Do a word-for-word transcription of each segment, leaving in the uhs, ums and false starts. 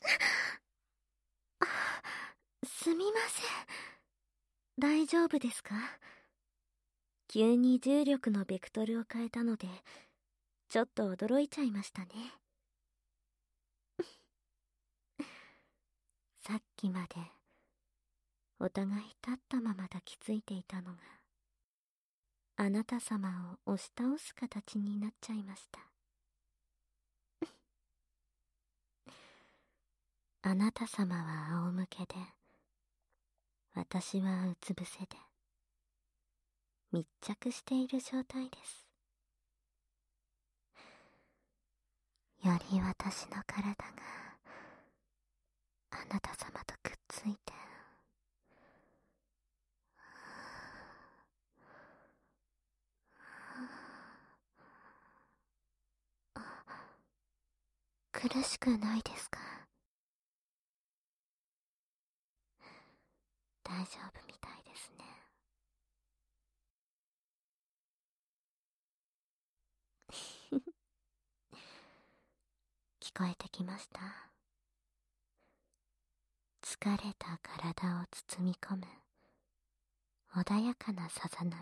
あ、すみません。大丈夫ですか？急に重力のベクトルを変えたので、ちょっと驚いちゃいましたね。さっきまで、お互い立ったまま抱きついていたのが、あなた様を押し倒す形になっちゃいました。あなた様は仰向けで、私はうつ伏せで、密着している状態です。より私の体が、あなた様とくっついて、苦しくないですか？大丈夫みたいですね。聞こえてきました。疲れた体を包み込む穏やかなさざ波。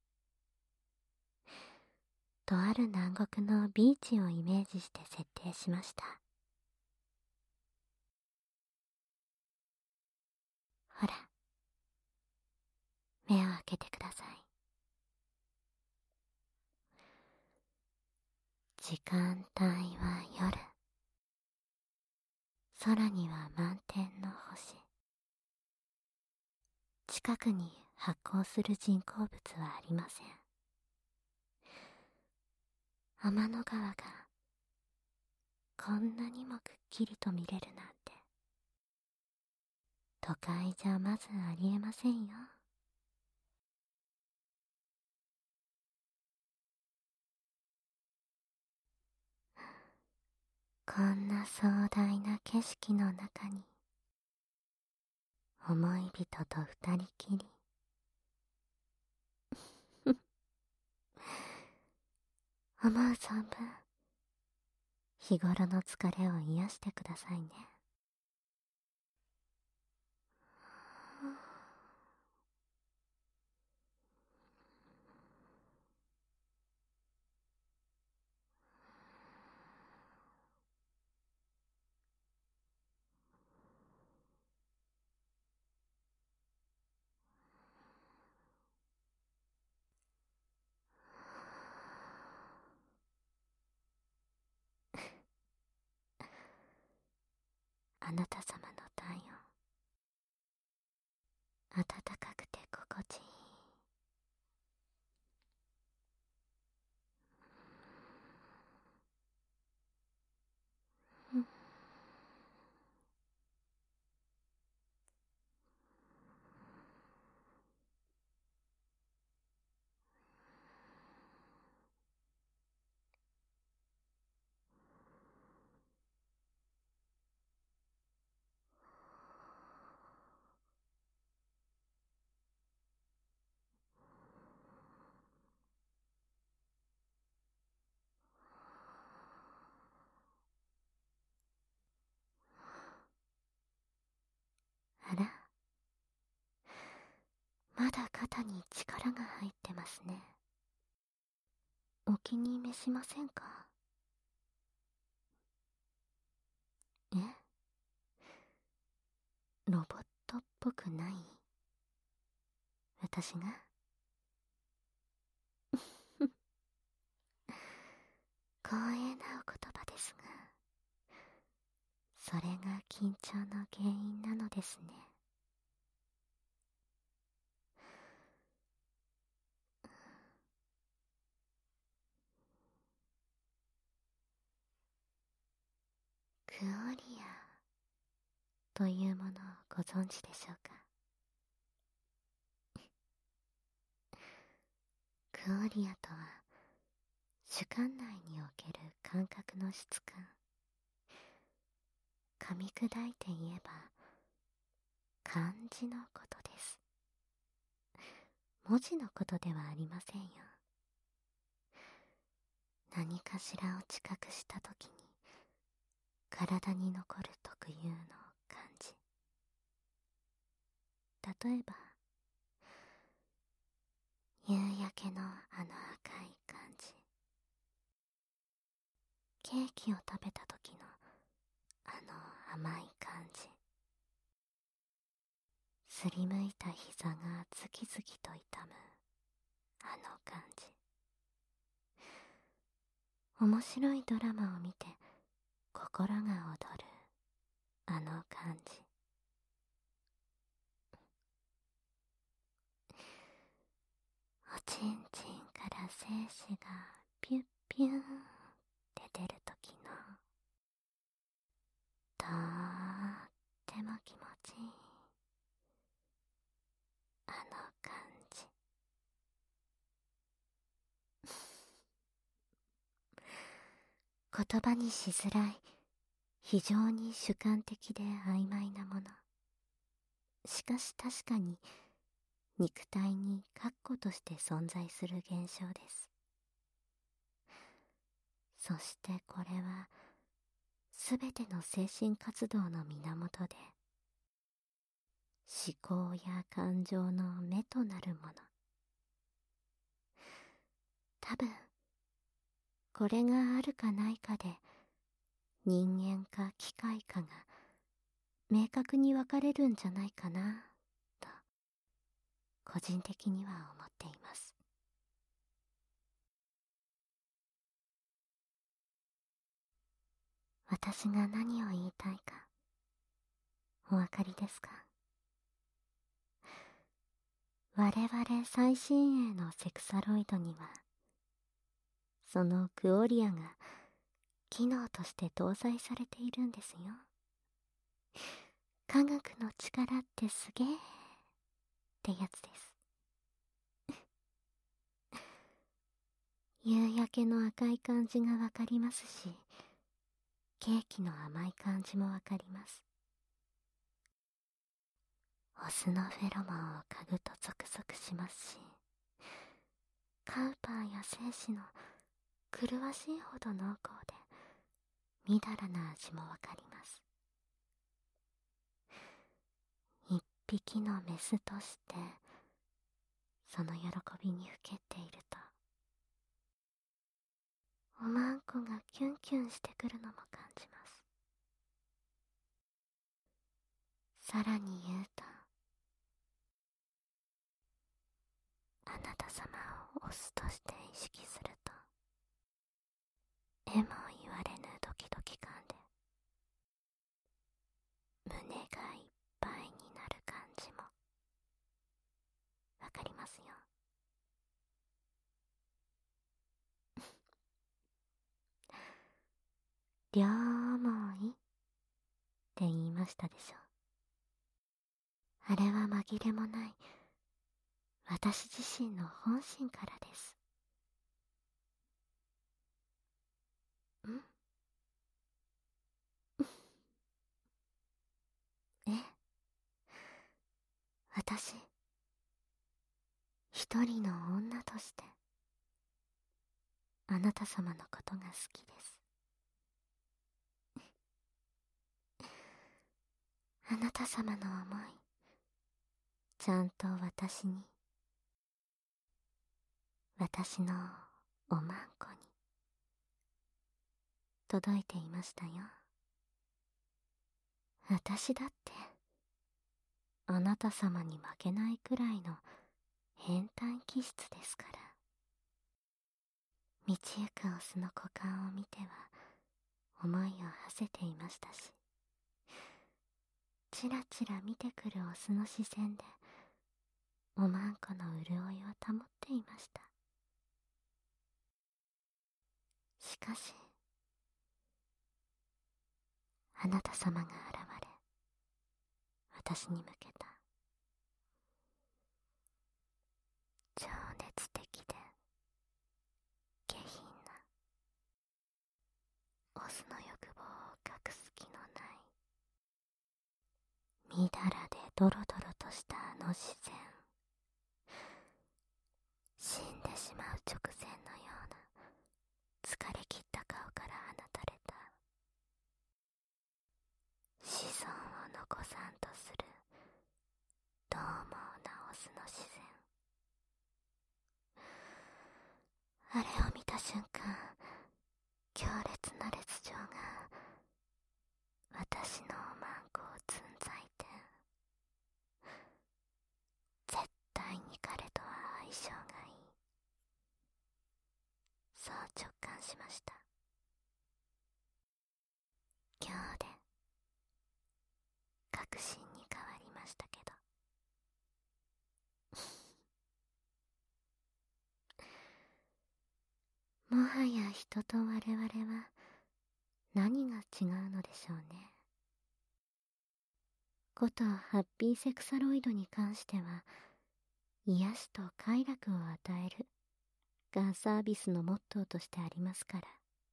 とある南国のビーチをイメージして設定しました。ほら、目を開けてください。時間帯は夜。空には満天の星。近くに発光する人工物はありません。天の川がこんなにもくっきりと見れるなんて、都会じゃまずありえませんよ。こんな壮大な景色の中に、思い人と二人きり。思う存分、日頃の疲れを癒してくださいね。あなた様の体温、暖かくて心地いい。うん、あら、まだ肩に力が入ってますね。お気に召しませんか？え？ロボットっぽくない？私が光栄なお言葉ですが、それが緊張の原因なのですね。クオリアというものをご存知でしょうか？クオリアとは、主観内における感覚の質感。噛み砕いて言えば、漢字のことです。文字のことではありませんよ。何かしらを知覚したときに、 体に残る特有の感じ。例えば夕焼けのあの赤い感じ、ケーキを食べた時のあの甘い感じ、すりむいた膝がズキズキと痛むあの感じ、面白いドラマを見て心が躍るあの感じ、おちんちんから精子がピュッピュンって出る時のとっても気持ちいいあの感じ。言葉にしづらい、非常に主観的で曖昧なもの。しかし確かに肉体に確固として存在する現象です。そしてこれはすべての精神活動の源で、思考や感情の目となるもの。多分これがあるかないかで人間か機械かが明確に分かれるんじゃないかなと個人的には思っています。私が何を言いたいかお分かりですか？我々最新鋭のセクサロイドにはそのクオリアが機能として搭載されているんですよ。科学の力ってすげーってやつです。夕焼けの赤い感じがわかりますし、ケーキの甘い感じもわかります。オスのフェロモンを嗅ぐとゾクゾクしますし、カウパーや精子の麗しいほど濃厚でみだらな味もわかります。一匹のメスとしてその喜びにふけっていると、おまんこがキュンキュンしてくるのも感じます。さらに言うと、あなた様をオスとして意識すると、えも言われぬドキドキ感で胸がいっぱいになる感じもわかりますよ。両思いって言いましたでしょ。あれは紛れもない私自身の本心からです。んええ、私一人の女としてあなた様のことが好きです。あなた様の思い、ちゃんと私に、私のおまんこに届いていましたよ。私だってあなた様に負けないくらいの変態気質ですから。道行くオスの股間を見ては思いを馳せていましたし、ちらちら見てくるオスの視線でおまんこの潤いを保っていました。しかしあなた様が現れ、私に向けた情熱的で下品なオスの欲望を隠す気のないみだらでドロドロとしたあの視線、死んでしまう直前のような疲れ切った顔から放たれたスの自然。あれを見た瞬間、強烈な烈情が私のおまんこをつんざいて、絶対に彼とは相性がいい、そう直感しました。今日で確信に変わりましたけど、もはや人と我々は何が違うのでしょうね。ことハッピーセクサロイドに関しては、癒しと快楽を与えるがサービスのモットーとしてありますから。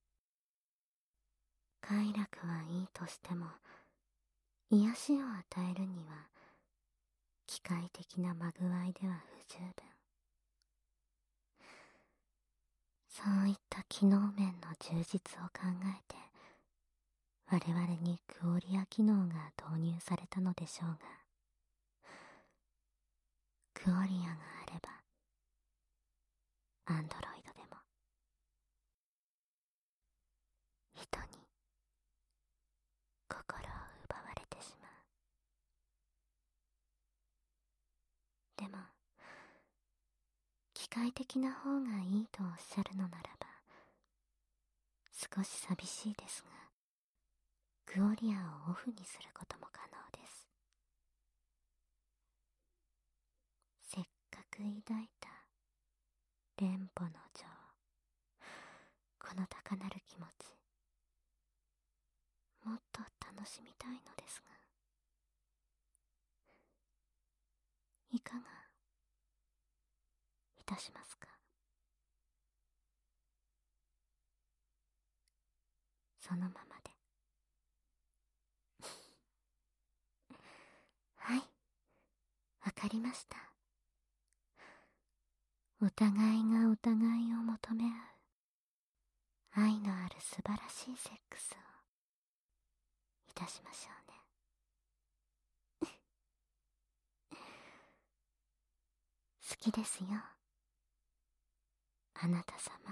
快楽はいいとしても、癒しを与えるには機械的なまぐわいでは不十分。そういった機能面の充実を考えて、我々にクオリア機能が導入されたのでしょうが、クオリアがあればアンドロイドでも人に心を奪われてしまう。でも機械的な方がいいとおっしゃるのならば、少し寂しいですが、クオリアをオフにすることも可能です。せっかく抱いた連邦の情、この高鳴る気持ち、もっと楽しみたいのですが、いかがいたしますか。そのままで。はい、わかりました。お互いがお互いを求め合う愛のある素晴らしいセックスをいたしましょうね。好きですよ、あなた様。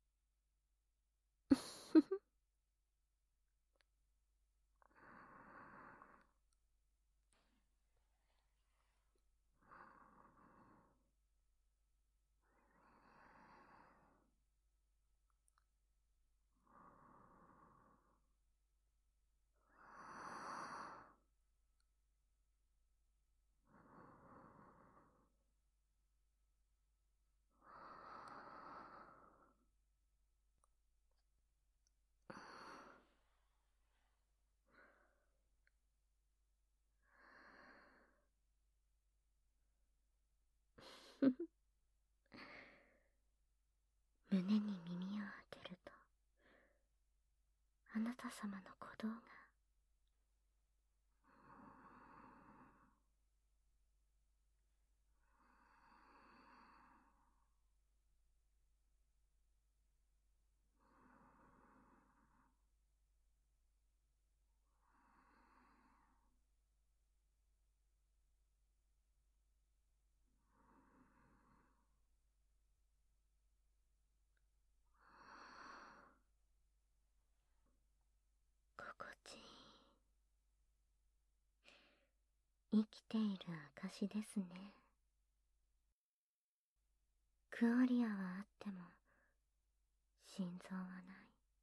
胸に耳を当てると、あなた様の鼓動が心地いい。生きている証ですね。クオリアはあっても心臓はない。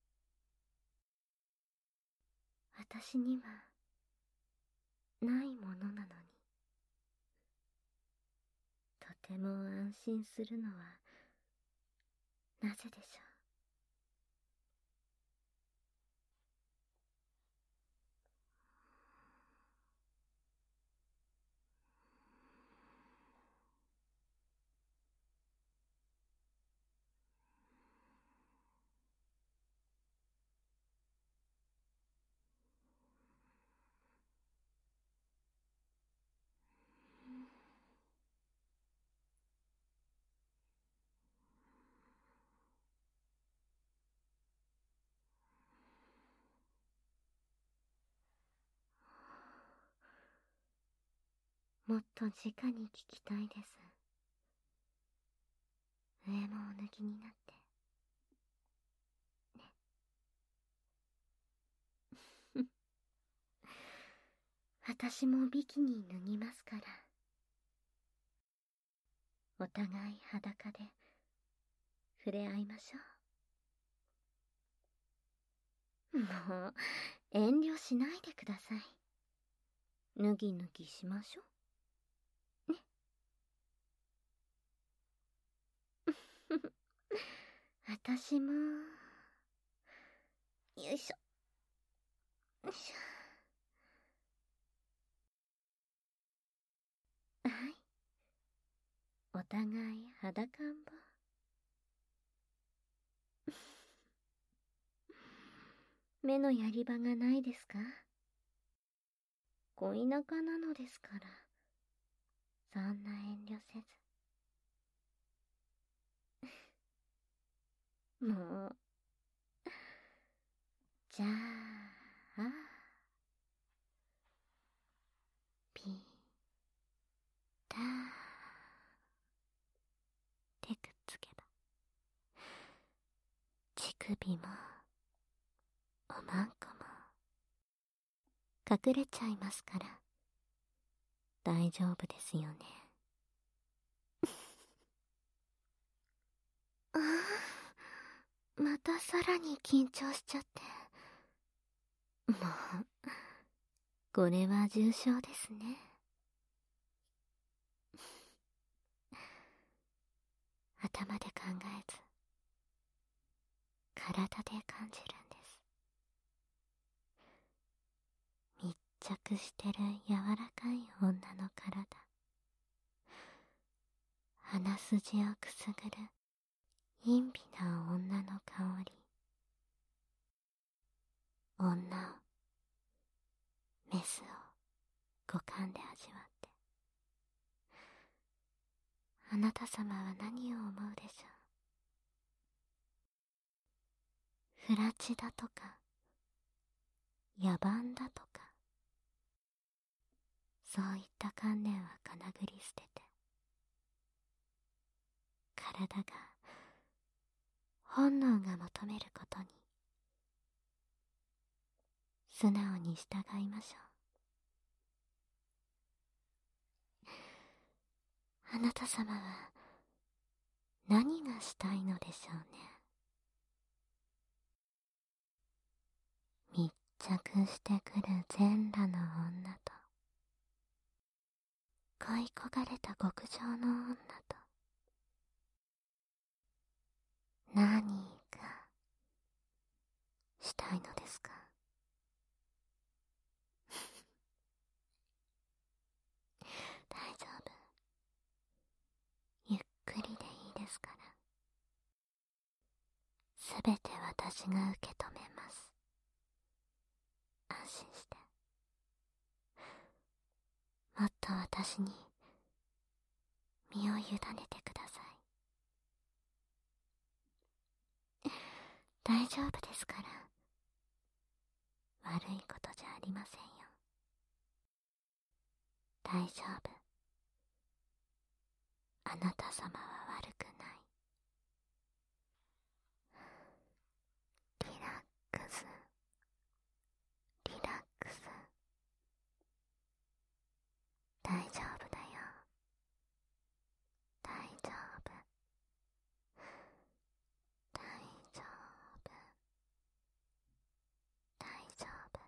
私にはないものなのに、とても安心するのはなぜでしょもっと直に聞きたいです。上もお抜きになって。ね。私もビキニ脱ぎますから。お互い裸で触れ合いましょう。もう、遠慮しないでください。脱ぎ脱ぎしましょう。ね。私も、よいしょ。よいしょ。はい。お互い裸んぼ。目のやり場がないですか？恋仲なのですから、そんな遠慮せず。もう、じゃあ、ピターってくっつけば、乳首も、おまんこも、隠れちゃいますから、大丈夫ですよね。ああ、またさらに緊張しちゃって。もう、これは重症ですね。頭で考えず、体で感じるんです。密着してる柔らかい女の体。鼻筋をくすぐる陰微な女の香り。女を、メスを五感で味わって。あなた様は何を思うでしょう。フラチだとか、野蛮だとか、そういった観念はかなぐり捨てて、体が本能が求めることに素直に従いましょう。あなた様は何がしたいのでしょうね。密着してくる全裸の女と、恋焦がれた極上の女と、何かしたいのですか？大丈夫。ゆっくりでいいですから。すべて私が受け止めます。安心して。もっと私に身を委ねてください。大丈夫ですから。悪いことじゃありませんよ。大丈夫。あなた様は悪くない。リラックス、リラックス。大丈夫だよ。大丈夫。大丈夫。大丈夫。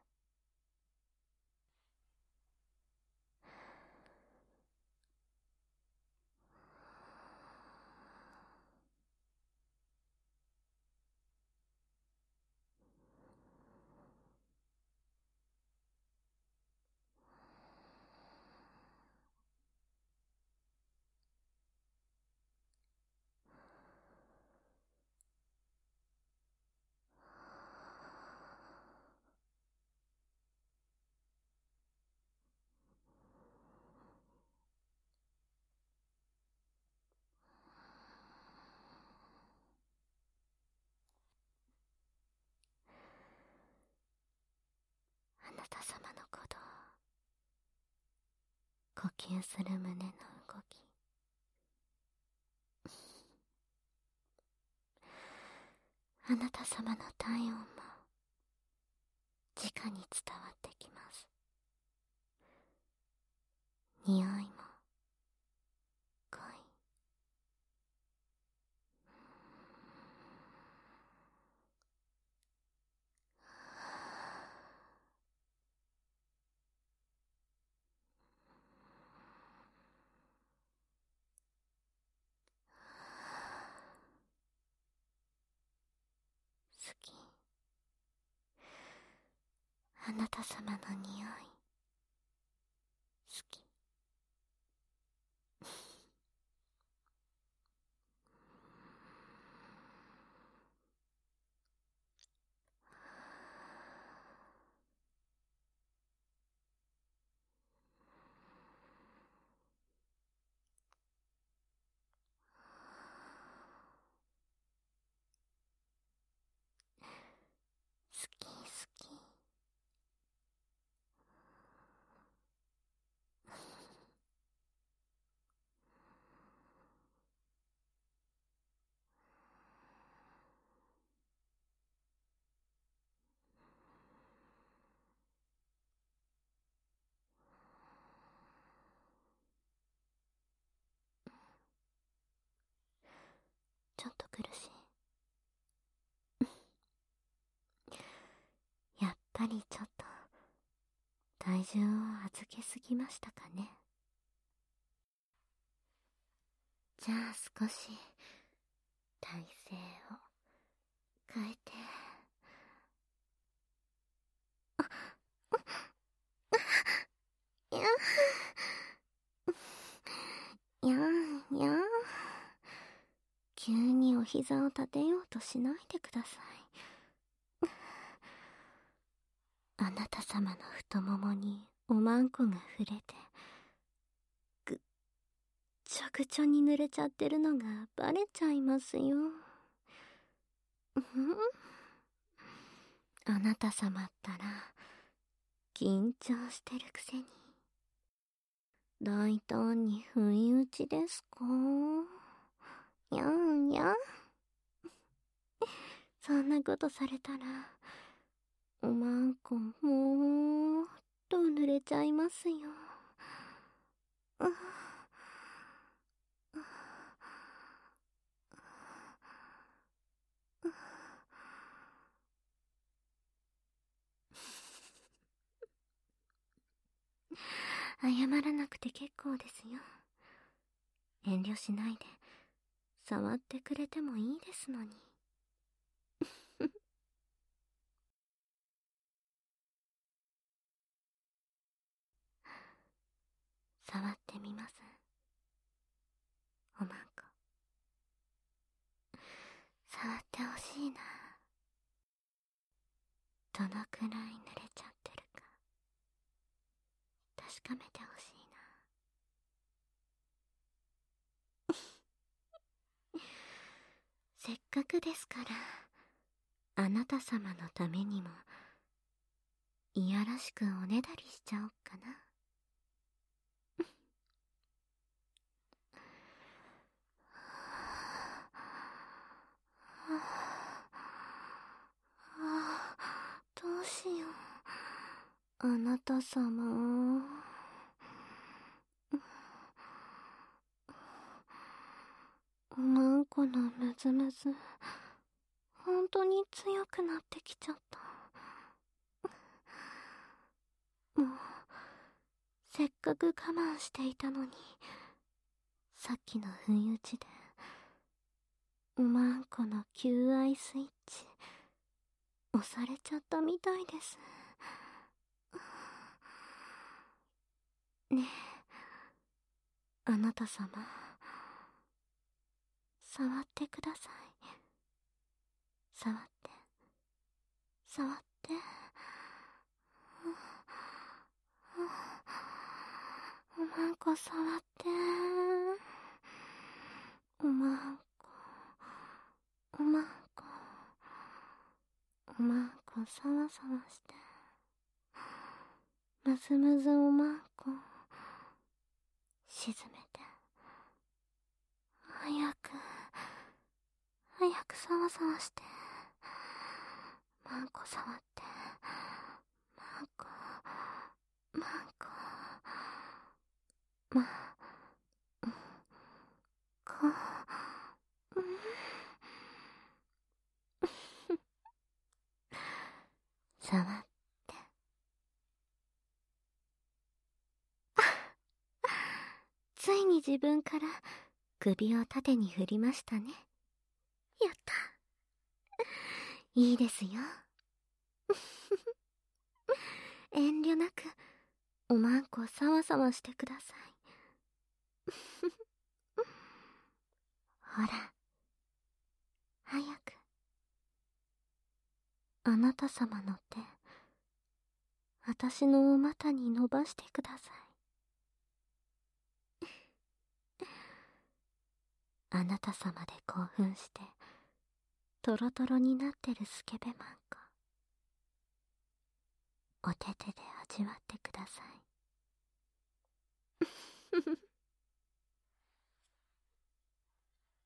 あなた様のことを呼吸する胸の動き、あなた様の体温も直に伝わってきます。匂いも濃い。好き。あなた様の匂い好き。好き好き。ちょっと苦しい。やっぱりちょっと体重を預けすぎましたかね。じゃあ少し体勢を変えて。やんやんやん。急にお膝を立てようとしないでください。あなた様の太ももにおまんこが触れて、ぐっちょぐちょに濡れちゃってるのがバレちゃいますよ。あなた様ったら緊張してるくせに大胆に不意打ちですか？やんやん。そんなことされたらおまんこもーっと濡れちゃいますよ。謝らなくて結構ですよ。遠慮しないで触ってくれてもいいですのに。触ってみます、おまんこ。触ってほしいな。どのくらい濡れちゃってるか確かめてほしいな。せっかくですからあなた様のためにもいやらしくおねだりしちゃおっかな。どうしよう、あなた様。おまんこのムズムズ本当に強くなってきちゃった。もうせっかく我慢していたのに、さっきの不意打ちでおまんこの求愛スイッチ押されちゃったみたいです。ねえ、あなた様、触ってください。触って触って。おまんこ触って。おまんこおまんこおまんこさわさわして。むずむずおまんこ沈めて、早く早くさわさわして、マンコ触って、マンコマンコマンコ、うん触って。ついに自分から首を縦に振りましたね。やった。いいですよ。遠慮なくおまんこさわさわしてください。ほら、早く。あなた様の手、私のお股に伸ばしてください。あなた様で興奮してトロトロになってるスケベマンコ、お手手で味わってくださ